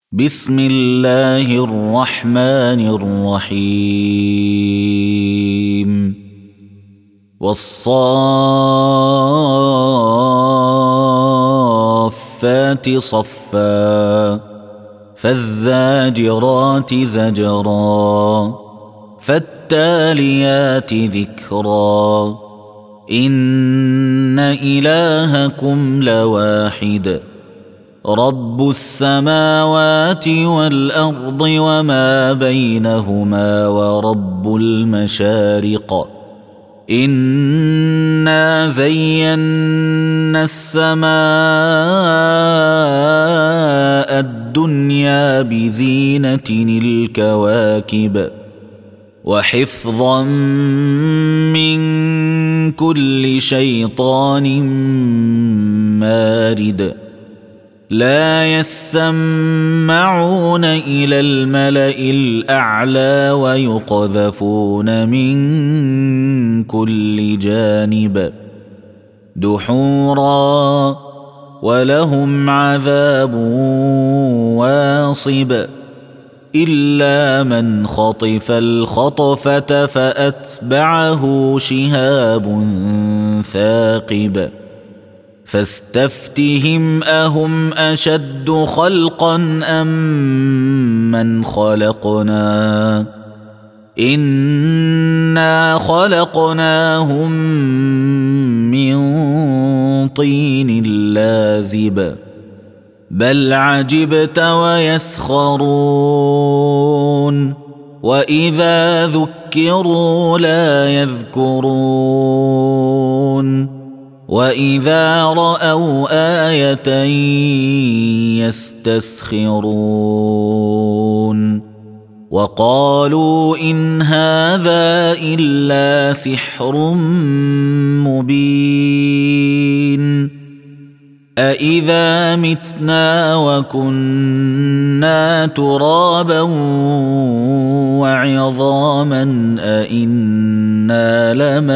بسم الله الرحمن الرحيم والصافات صفا فالزاجرات زجرا فالتاليات ذكرا إن إلهكم لواحد رب السماوات والأرض وما بينهما ورب المشارق إنا زينا السماء الدنيا بزينة الكواكب وحفظا من كل شيطان مارد لا يسمعون إلى الملأ الأعلى ويقذفون من كل جانب دحورا ولهم عذاب واصب إلا من خطف الخطفة فأتبعه شهاب ثاقب فاستفتهم أهم أشد خلقا أم من خلقنا إنا خلقناهم من طين لازب بل عجبت ويسخرون وإذا ذكروا لا يذكرون وإذا رأوا آية يستسخرون وقالوا إن هذا إلا سحر مبين أإذا متنا وكنا ترابا وعظاما أإنا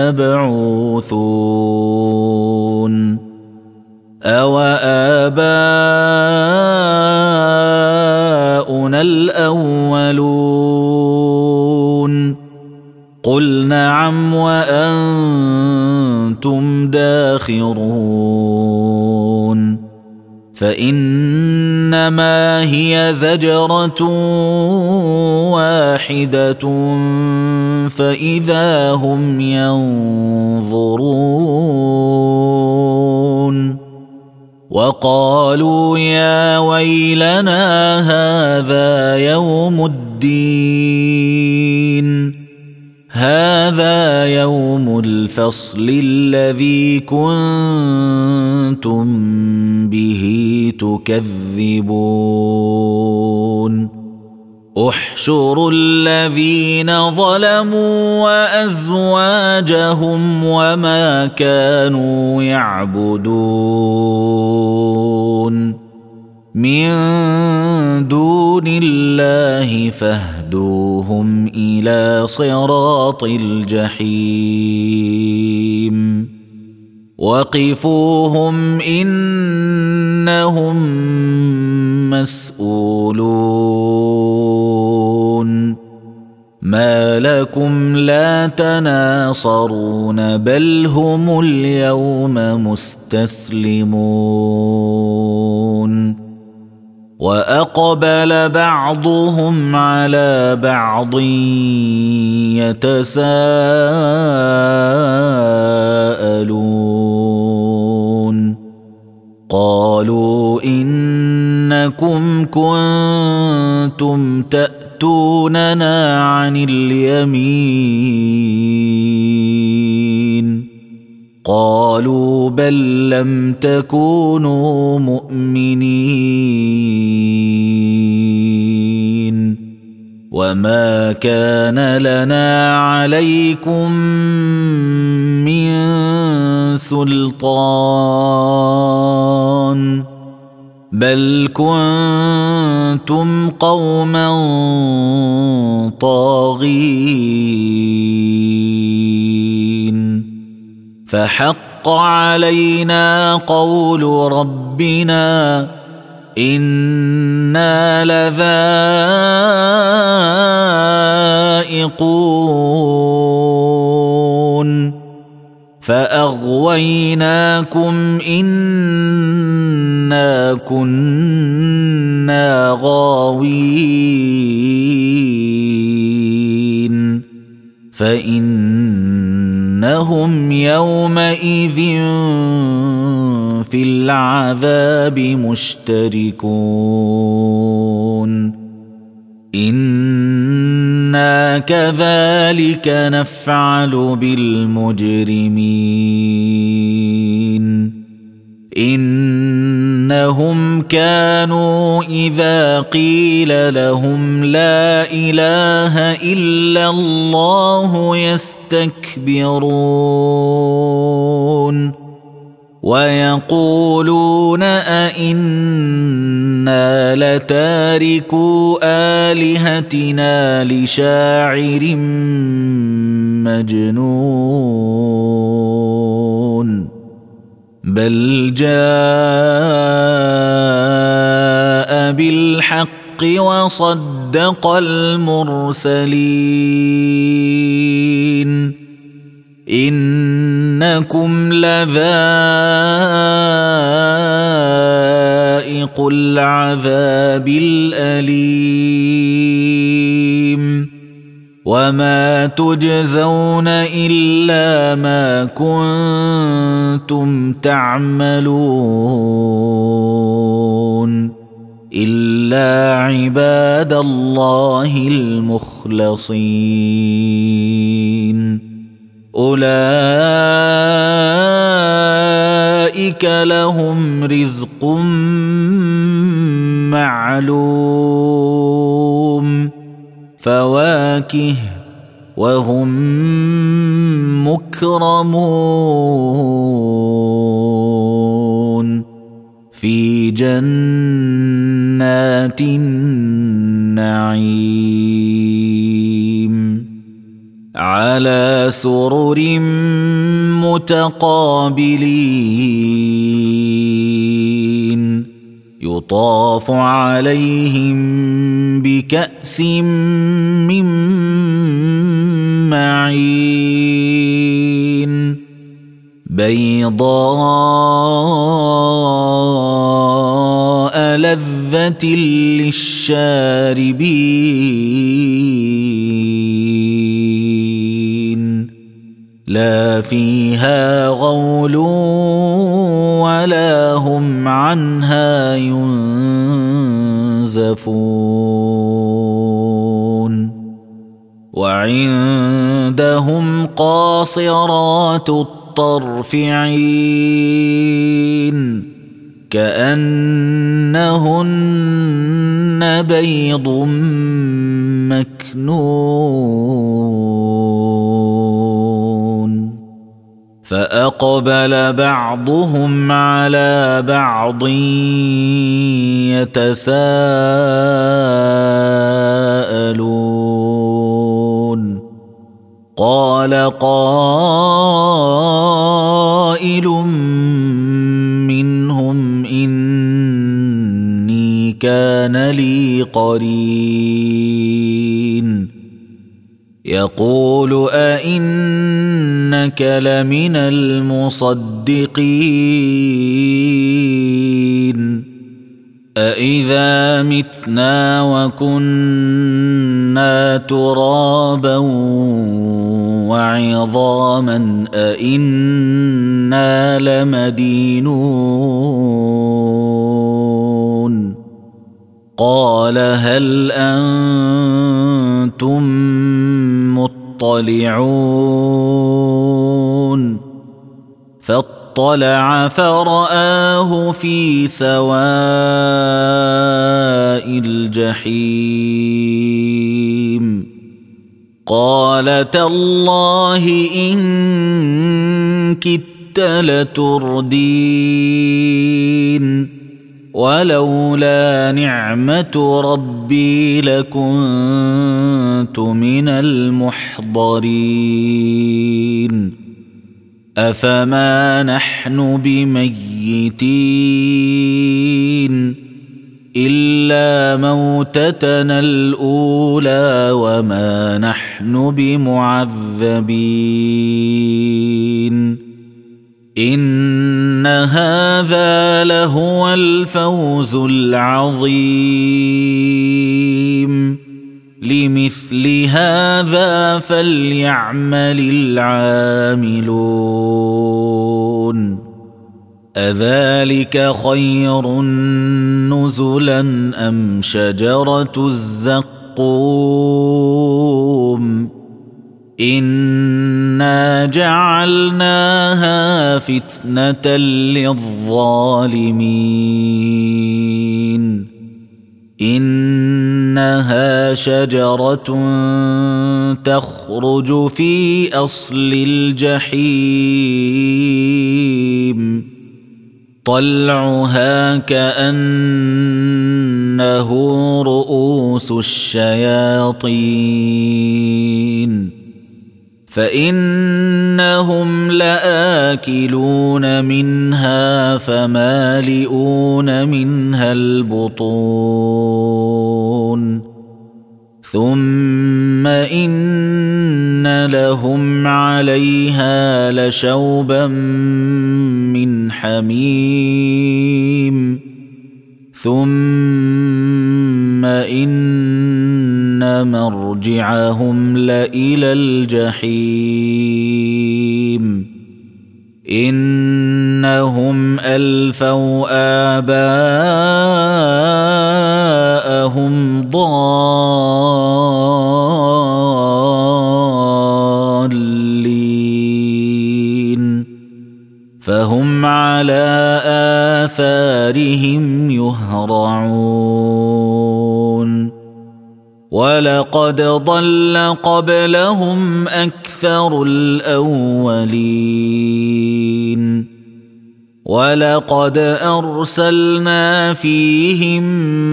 لمبعوثون أو آباؤنا الأولون قل نعم وأنتم داخرون فإنما هي زجرة واحدة فإذا هم ينظرون وقالوا يا ويلنا هذا يوم الدين هذا يوم الفصل الذي كنتم به تكذبون احشروا الذين ظلموا وأزواجهم وما كانوا يعبدون من دون الله فاهدوهم إلى صراط الجحيم وقفوهم إنهم مسؤولون ما لكم لا تناصرون بل هم اليوم مستسلمون وأقبل بعضهم على بعض يتساءلون قالوا إنكم كنتم تأتوننا عن اليمين قالوا بل لم تكونوا مؤمنين وما كان لنا عليكم من سلطان بل كنتم قوما طاغين فحق علينا قول ربنا إنا لذائقون فأغويناكم إنا كنا غاوين فإنهم يومئذ في العذاب مشتركون إنا كذلك نفعل بالمجرمين إنهم كانوا إذا قيل لهم لا إله إلا الله يستكبرون ويقولون أئنا لتاركو آلهتنا لشاعر مجنون بل جاء بالحق وصدق المرسلين إنكم لذائق العذاب الأليم وما تجزون إلا ما كنتم تعملون إلا عباد الله المخلصين أولئك لهم رزق معلوم فواكه وهم مكرمون في جنات النعيم على سرر متقابلين يطاف عليهم بكأس من معين بيضاء لذة للشاربين لا فيها غول ولا هم عنها ينزفون وعندهم قاصرات الطرف عين كأنهن بيض مكنون فأقبل بعضهم على بعض يتساءلون قال قائل منهم إني كان لي قرين يقول أئنك لمن المصدقين أإذا متنا وكنا ترابا وعظاما أإنا لمدينون قال هل أنتم مطلعون فاطلع فرآه في سواء الجحيم قال تالله إن كدت لتردين ولولا نعمة ربي لكنت من المحضرين أفما نحن بميتين إلا موتتنا الأولى وما نحن بمعذبين إن هذا لهو الفوز العظيم لمثل هذا فليعمل العاملون أذلك خير نزلا أم شجرة الزقوم إنا جعلناها فتنة للظالمين إنها شجرة تخرج في أصل الجحيم طلعها كأنه رؤوس الشياطين فإنهم لآكلون منها فمالئون منها البطون ثم إن لهم عليها لشوبا من حميم ثم إن مرجعهم لإلى الجحيم إنهم ألفوا آباءهم ضالين فهم على آثارهم يهرعون ولقد ضل قبلهم أكثر الأولين ولقد أرسلنا فيهم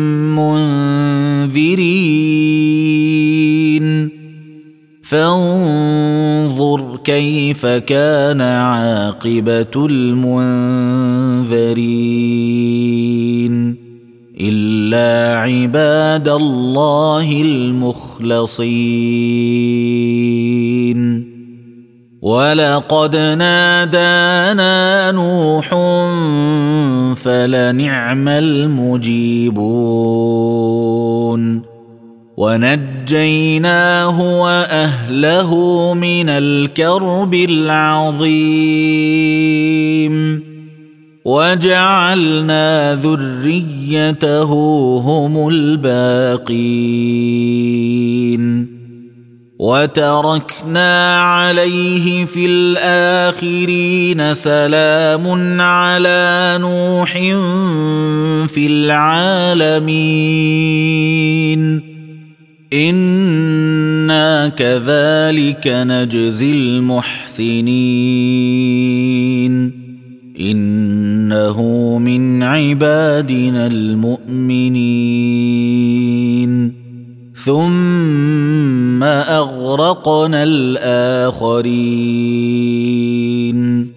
منذرين فانظر كيف كان عاقبة المنذرين إلا عباد الله المخلصين ولقد نادانا نوح فلنعم المجيبون ونجيناه وأهله من الكرب العظيم وجعلنا ذريته هم الباقين وتركنا عليه في الآخرين سلام على نوح في العالمين إنا كذلك نجزي المحسنين إنه من عبادنا المؤمنين ثم أغرقنا الآخرين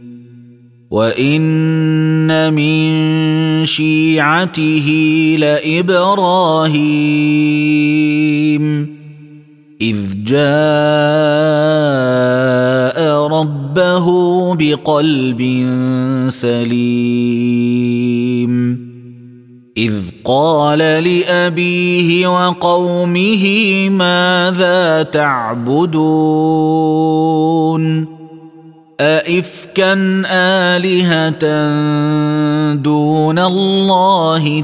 وإن من شيعته لإبراهيم إذ جاء ربه بقلب سليم إذ قال لأبيه وقومه ماذا تعبدون أئفكا آلهة دون الله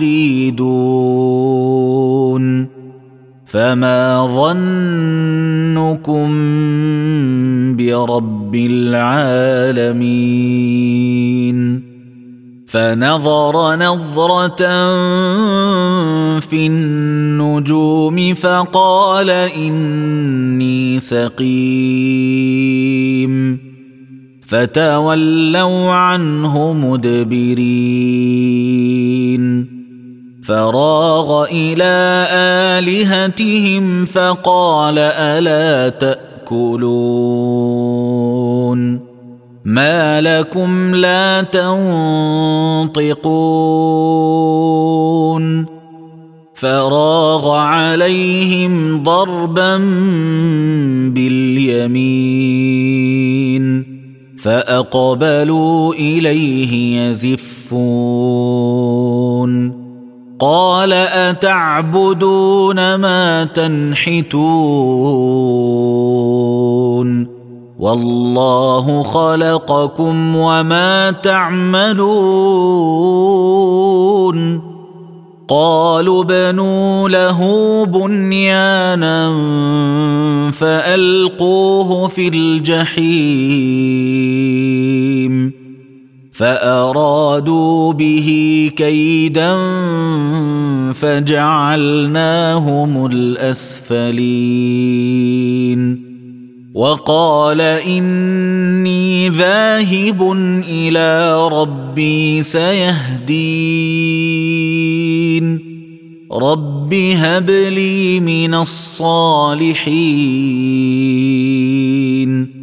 تريدون فما ظنكم برب العالمين فنظر نظرة في النجوم فقال إني سقيم فتولوا عنه مدبرين فراغ إلى آلهتهم فقال ألا تأكلون ما لكم لا تنطقون فراغ عليهم ضربا باليمين فأقبلوا إليه يزفون قال أتعبدون ما تنحتون والله خلقكم وما تعملون قالوا ابنوا له بنيانا فألقوه في الجحيم فأرادوا به كيدا فجعلناهم الأسفلين وقال إني ذاهب إلى ربي سيهدين رب هب لي من الصالحين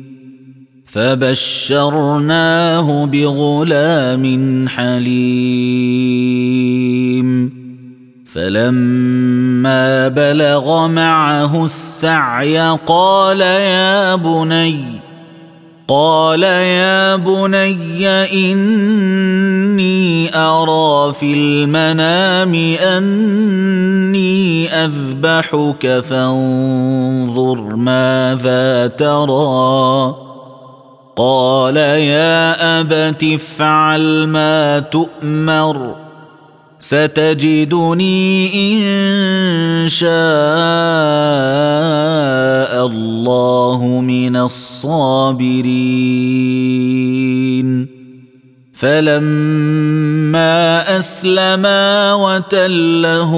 فبشرناه بغلام حليم فلما بلغ معه السعي قال يا بني إني أرى في المنام أني أذبحك فانظر ماذا ترى قال يا أبت افعل ما تؤمر ستجدني إن شاء الله من الصابرين فلما أسلما وتله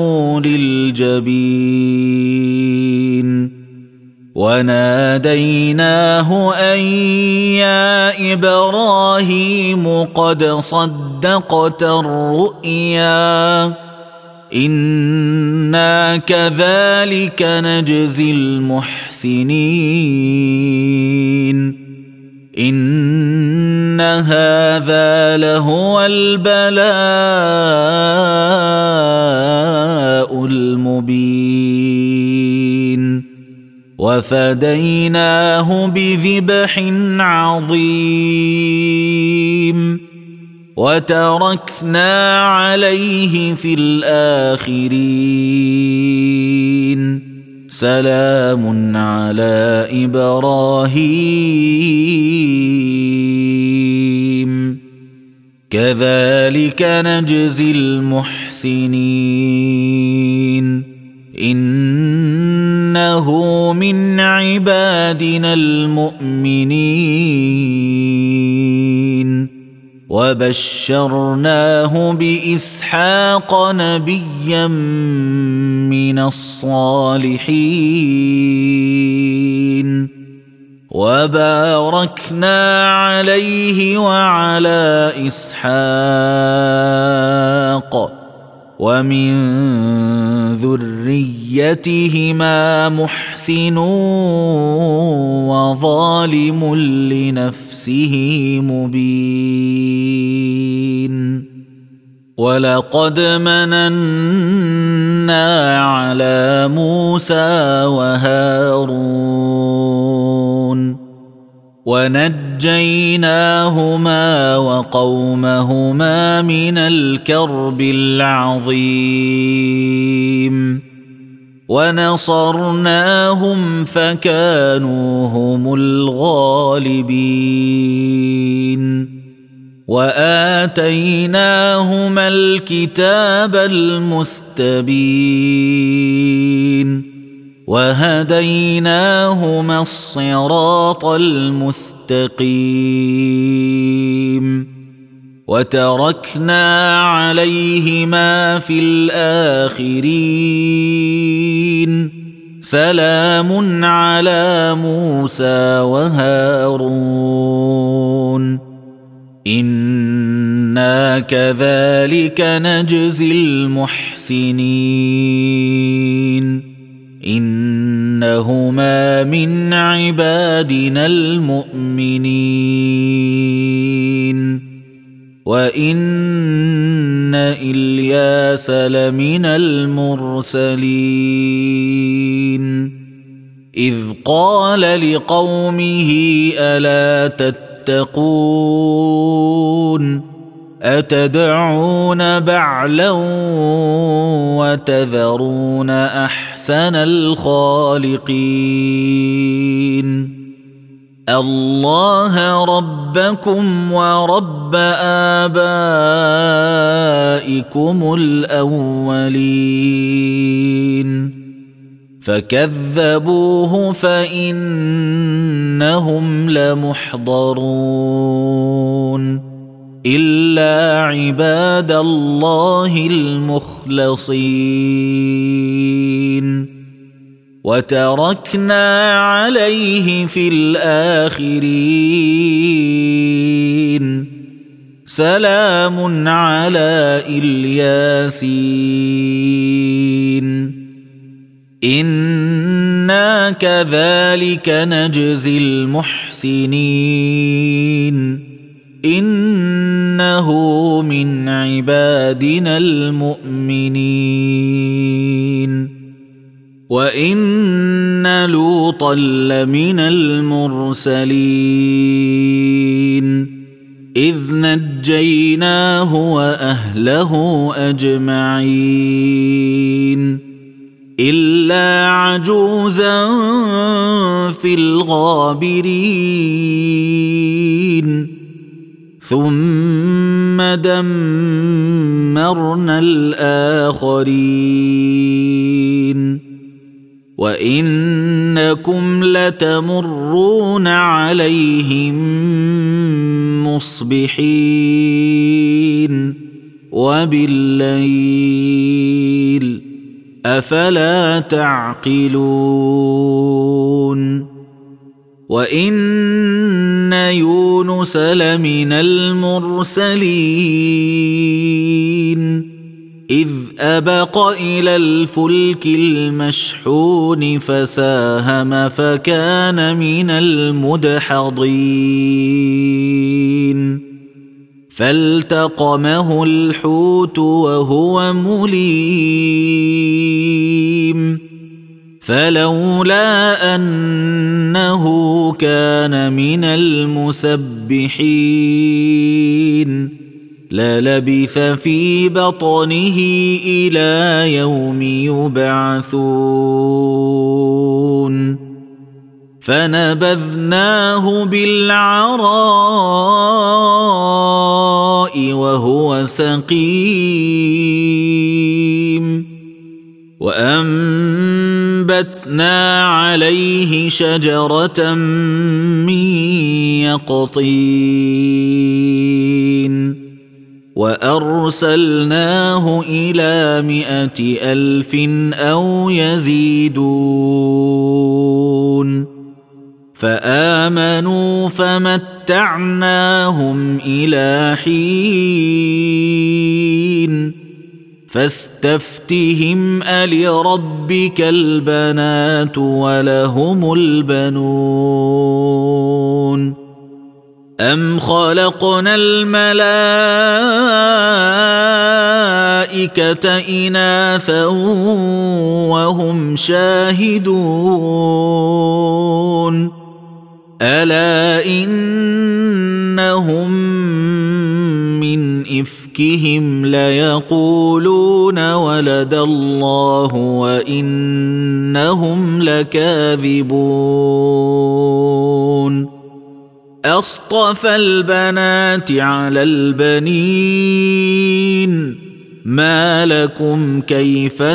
للجبين وناديناه أن يا إبراهيم قد صدقت الرؤيا إنا كذلك نجزي المحسنين إن هذا لهو البلاء المبين وفديناه بذبح عظيم وتركنا عليه في الآخرين سلام على إبراهيم كذلك نجزي المحسنين إنه من عبادنا المؤمنين وبشرناه بإسحاق نبيا من الصالحين وباركنا عليه وعلى إسحاق ومن ذريتهما محسن وظالم لنفسه مبين ولقد مننا على موسى وهارون ونجيناهما وقومهما من الكرب العظيم ونصرناهم فكانوا هم الغالبين وآتيناهما الكتاب المستبين وهديناهما الصراط المستقيم وتركنا عليهما في الآخرين سلام على موسى وهارون إنا كذلك نجزي المحسنين إنهما من عبادنا المؤمنين وإن إلياس إلياس لمن المرسلين إذ قال لقومه ألا تتقون أتدعون بعلا وتذرون أحسن الخالقين الله ربكم ورب آبائكم الأولين فكذبوه فإنهم لمحضرون إلا عباد الله المخلصين وتركنا عليه في الآخرين سلام على الياسين إنا كذلك نجزي المحسنين إنه من عبادنا المؤمنين وإن لوطا لمن المرسلين إذ نجيناه وأهله أجمعين إلا عجوزا في الغابرين ثم دمرنا الآخرين وإنكم لتمرون عليهم مصبحين وبالليل أفلا تعقلون وإن يونس لمن المرسلين إذ أبق إلى الفلك المشحون فساهم فكان من المدحضين فالتقمه الحوت وهو مليم فلولا أنه كان من المسبحين للبث في بطنه إلى يوم يبعثون فنبذناه بالعراء وهو سقيم وأنبتنا عليه شجرة من يقطين وأرسلناه إلى 100,000 أو يزيدون فآمنوا فمتعناهم إلى حين فاستفتهم ألربك البنات ولهم البنون أم خلقنا الملائكة إناثا وهم شاهدون ألا إنهم من إفكهم ليقولون ولد الله وإنهم لكاذبون أصطفى البنات على البنين ما لكم كيف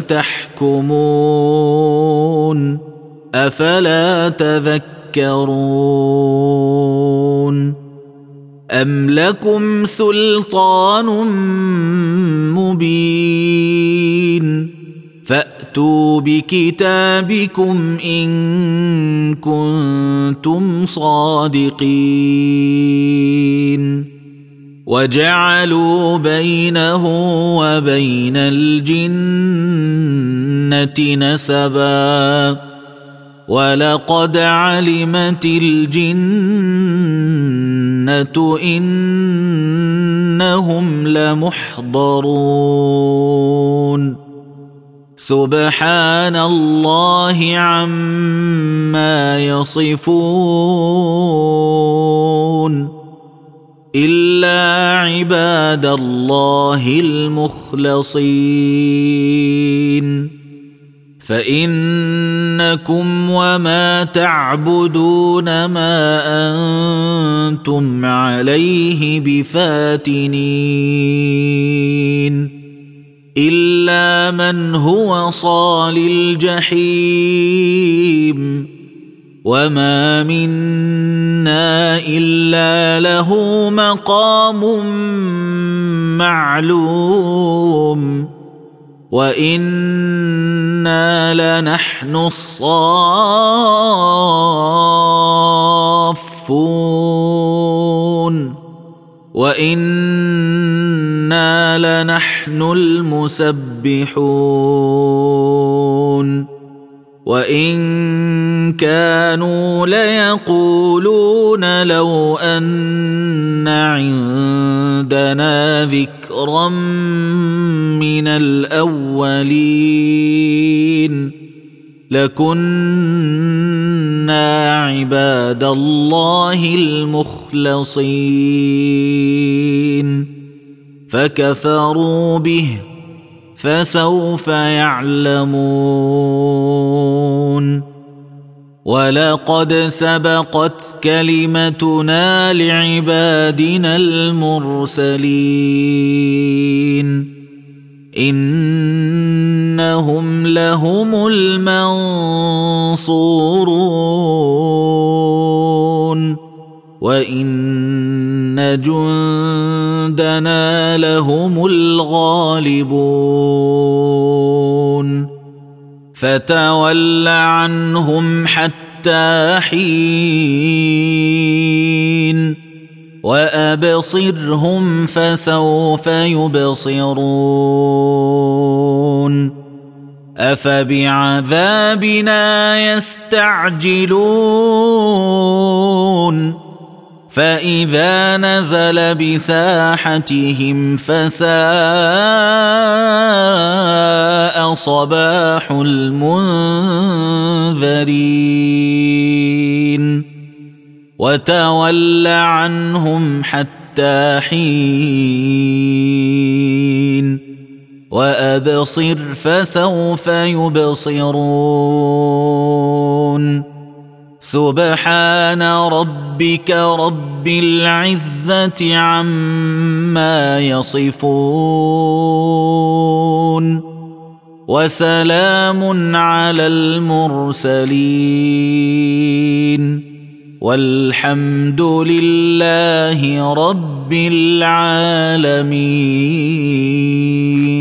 تحكمون أفلا تذكرون أم لكم سلطان مبين فأتوا بكتابكم إن كنتم صادقين وجعلوا بينه وبين الجنة نسبا ولقد علمت الجنة إنهم لمحضرون سبحان الله عما يصفون إلا عباد الله المخلصين فإنكم وما تعبدون ما أنتم عليه بفاتنين إلا من هو صال الجحيم وما منا إلا له مقام معلوم وإنا لنحن الصافون وإنا لنحن المسبحون وإن كانوا ليقولون لو أن عندنا ذكرا من الأولين لكنا عباد الله المخلصين فكفروا به فسوف يعلمون ولقد سبقت كلمتنا لعبادنا المرسلين إنهم لهم المنصورون وإن جندنا لهم الغالبون فتول عنهم حتى حين وأبصرهم فسوف يبصرون أفبعذابنا يستعجلون فإذا نزل بساحتهم فساء صباح المنذرين وتول عنهم حتى حين وأبصر فسوف يبصرون سبحان ربك رب العزة عما يصفون وسلام على المرسلين والحمد لله رب العالمين.